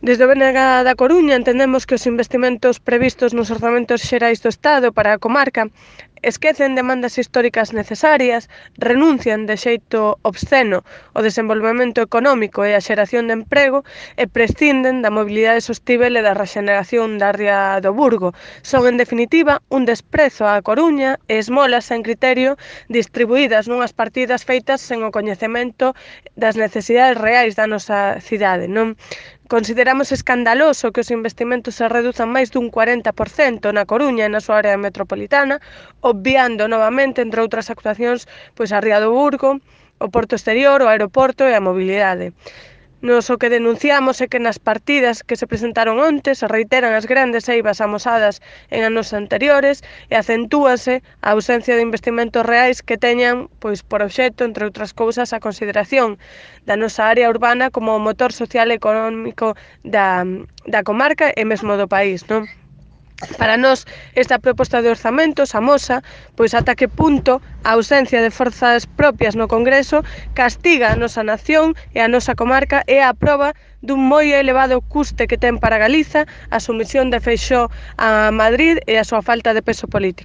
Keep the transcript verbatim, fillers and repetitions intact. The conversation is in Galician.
Desde o B N G da Coruña entendemos que os investimentos previstos nos orzamentos xerais do Estado para a comarca esquecen demandas históricas necesarias, renuncian de xeito obsceno ao desenvolvemento económico e a xeración de emprego e prescinden da mobilidade sostíbel e da rexeneración da ría do Burgo. Son, en definitiva, un desprezo á Coruña e esmolas sen criterio distribuídas nunhas partidas feitas sen o coñecemento das necesidades reais da nosa cidade, non? Consideramos escandaloso que os investimentos se reduzan máis dun cuarenta por cento na Coruña e na súa área metropolitana, obviando novamente, entre outras actuacións, pois a ría do Burgo, o porto exterior, o aeroporto e a mobilidade. Nos o que denunciamos é que nas partidas que se presentaron onte se reiteran as grandes eivas amosadas en anos anteriores e acentúase a ausencia de investimentos reais que teñan pois por obxecto, entre outras cousas, a consideración da nosa área urbana como o motor social e económico da, da comarca e mesmo do país, non? Para nós, esta proposta de orzamentos amosa pois ata que punto a ausencia de forzas propias no Congreso castiga a nosa nación e a nosa comarca e a proba dun moi elevado custe que ten para Galiza a sumisión de Feixóo a Madrid e a súa falta de peso político.